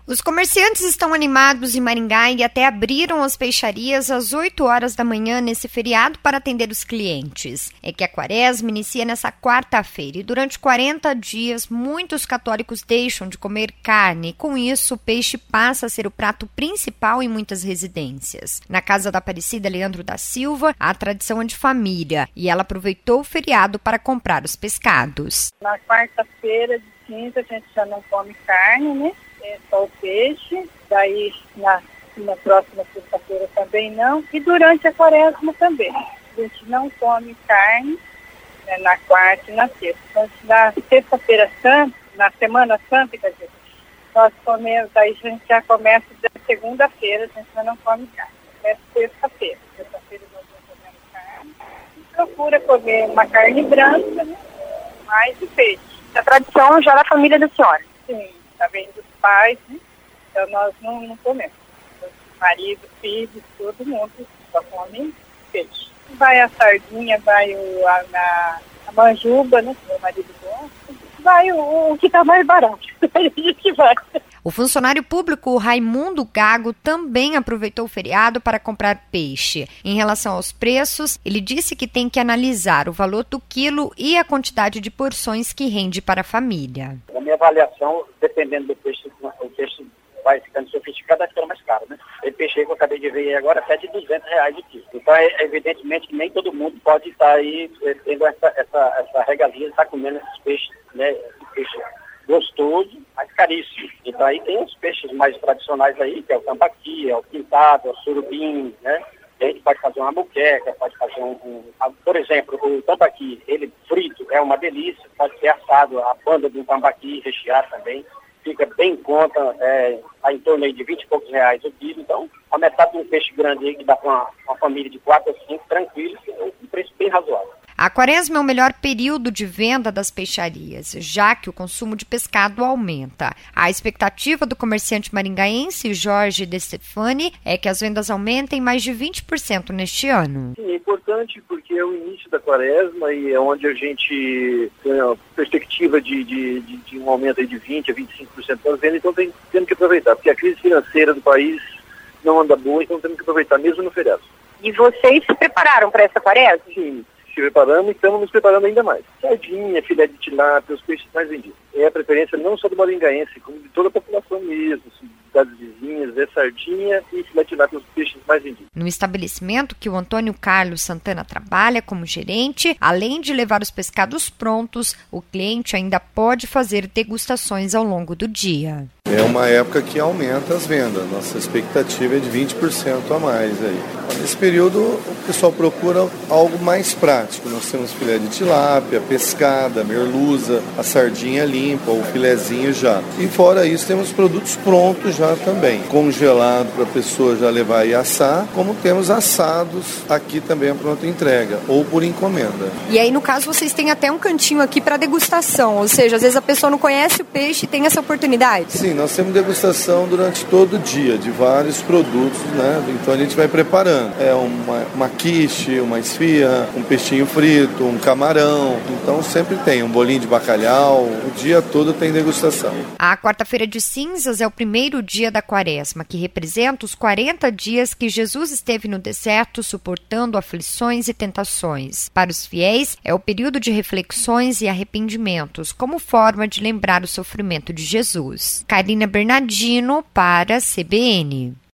Os comerciantes estão animados em Maringá e até abriram as peixarias às 8 horas da manhã nesse feriado para atender os clientes. É que a quaresma inicia nessa quarta-feira e durante 40 dias muitos católicos deixam de comer carne. Com isso, o peixe passa a ser o prato principal em muitas residências. Na casa da Aparecida Leandro da Silva, a tradição é de família e ela aproveitou o feriado para comprar os pescados. Na quarta-feira de cinza a gente já não come carne, né? É só o peixe, daí na próxima sexta-feira também não, e durante a quaresma também. A gente não come carne, né, na quarta e na sexta. Então, na sexta-feira santa, na semana santa, quer dizer, nós comemos, daí a gente já começa da segunda-feira, a gente já não come carne. Começa sexta-feira. Sexta-feira nós não comemos carne. E procura comer uma carne branca, né, mais o peixe. A tradição já da família da senhora? Sim. Tá vendo dos pais, né? Então nós não comemos. Marido, filhos, todo mundo só come peixe. Vai a sardinha, vai a manjuba, né? Meu marido gosta. Vai o que tá mais barato. A gente vai. O funcionário público Raimundo Gago também aproveitou o feriado para comprar peixe. Em relação aos preços, ele disse que tem que analisar o valor do quilo e a quantidade de porções que rende para a família. Na minha avaliação, dependendo do peixe, o peixe vai ficando sofisticado, vai ficando mais caro, né? Tem peixe que eu acabei de ver agora até de R$200 o quilo. Então, evidentemente que nem todo mundo pode estar aí tendo essa regalia de estar comendo esses peixes, né? Peixe gostoso, mas caríssimo. Então aí tem os peixes mais tradicionais aí, que é o tambaqui, é o pintado, é o surubim, né? A gente pode fazer uma moqueca, pode fazer por exemplo, o tambaqui, ele frito é uma delícia, pode ser assado, a banda de um tambaqui recheado também, fica bem em conta, em torno aí de 20 e poucos reais o quilo. Então, a metade de um peixe grande aí que dá para uma família de 4 a 5, tranquilo, um preço bem razoável. A quaresma é o melhor período de venda das peixarias, já que o consumo de pescado aumenta. A expectativa do comerciante maringaense Jorge De Stefani é que as vendas aumentem mais de 20% neste ano. Sim, é importante porque é o início da quaresma e é onde a gente tem a perspectiva de um aumento aí de 20% a 25% das vendas, então temos que aproveitar, porque a crise financeira do país não anda boa, então temos que aproveitar mesmo no feriado. E vocês se prepararam para essa quaresma? Sim. Preparamos e estamos nos preparando ainda mais. Sardinha, filé de tilápia, os peixes mais vendidos. É a preferência não só do maringaense, como de toda a população mesmo, cidades vizinhas, é sardinha e filé de tilápia, os peixes mais vendidos. No estabelecimento que o Antônio Carlos Santana trabalha como gerente, além de levar os pescados prontos, o cliente ainda pode fazer degustações ao longo do dia. É uma época que aumenta as vendas. Nossa expectativa é de 20% a mais aí. Nesse período, o pessoal procura algo mais prático. Nós temos filé de tilápia, pescada, merluza, a sardinha limpa, o filezinho já. E fora isso, temos produtos prontos já também. Congelado para a pessoa já levar e assar, como temos assados aqui também a pronta entrega, ou por encomenda. E aí, no caso, vocês têm até um cantinho aqui para degustação, ou seja, às vezes a pessoa não conhece o peixe e tem essa oportunidade. Sim, nós temos degustação durante todo o dia de vários produtos, né? Então a gente vai preparando. É uma quiche, uma esfirra, um peixinho frito, um camarão. Então sempre tem um bolinho de bacalhau. O dia todo tem degustação. A quarta-feira de cinzas é o primeiro dia da quaresma, que representa os 40 dias que Jesus esteve no deserto suportando aflições e tentações. Para os fiéis, é o período de reflexões e arrependimentos, como forma de lembrar o sofrimento de Jesus. Karina Bernardino para a CBN.